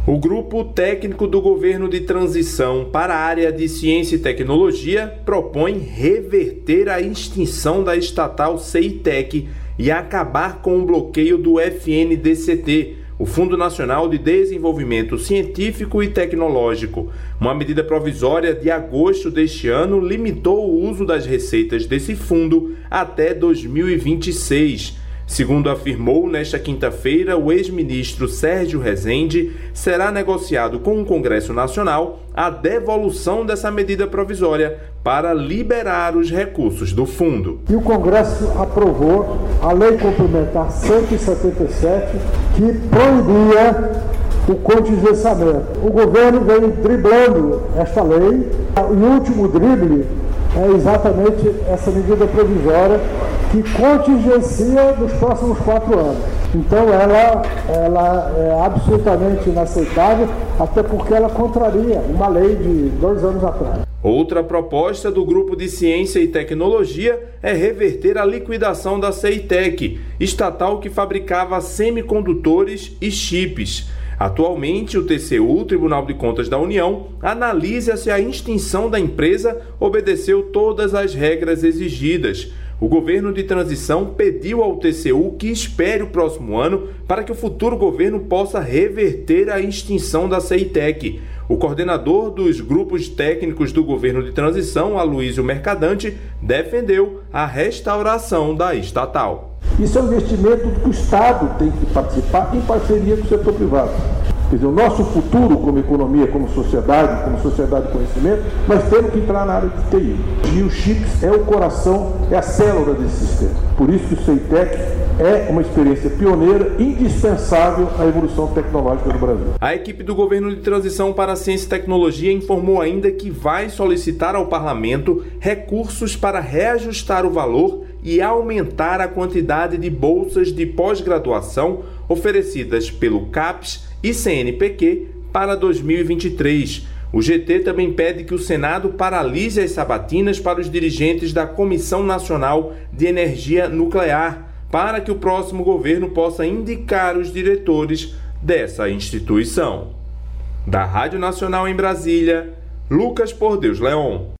O Grupo Técnico do Governo de Transição para a área de Ciência e Tecnologia propõe reverter a extinção da estatal CEITEC e acabar com o bloqueio do FNDCT, o Fundo Nacional de Desenvolvimento Científico e Tecnológico. Uma medida provisória de agosto deste ano limitou o uso das receitas desse fundo até 2026. Segundo afirmou nesta quinta-feira o ex-ministro Sérgio Rezende, será negociado com o Congresso Nacional a devolução dessa medida provisória para liberar os recursos do fundo. E o Congresso aprovou a Lei Complementar 177, que proibia o contingenciamento. O governo vem driblando esta lei. O último drible é exatamente essa medida provisória que contingencia nos próximos 4 anos. Então ela é absolutamente inaceitável, até porque ela contraria uma lei de 2 anos atrás. Outra proposta do Grupo de Ciência e Tecnologia é reverter a liquidação da CEITEC, estatal que fabricava semicondutores e chips. Atualmente, o TCU, Tribunal de Contas da União, analisa se a extinção da empresa obedeceu todas as regras exigidas. O governo de transição pediu ao TCU que espere o próximo ano para que o futuro governo possa reverter a extinção da CEITEC. O coordenador dos grupos técnicos do governo de transição, Aloysio Mercadante, defendeu a restauração da estatal. Isso é um investimento que o Estado tem que participar em parceria com o setor privado. Quer dizer, o nosso futuro como economia, como sociedade de conhecimento, nós temos que entrar na área de TI. E o chips é o coração, é a célula desse sistema. Por isso que o CEITEC é uma experiência pioneira, indispensável à evolução tecnológica do Brasil. A equipe do Governo de Transição para a Ciência e Tecnologia informou ainda que vai solicitar ao Parlamento recursos para reajustar o valor e aumentar a quantidade de bolsas de pós-graduação oferecidas pelo CAPES e CNPq para 2023. O GT também pede que o Senado paralise as sabatinas para os dirigentes da Comissão Nacional de Energia Nuclear, para que o próximo governo possa indicar os diretores dessa instituição. Da Rádio Nacional em Brasília, Lucas Por Deus Leon.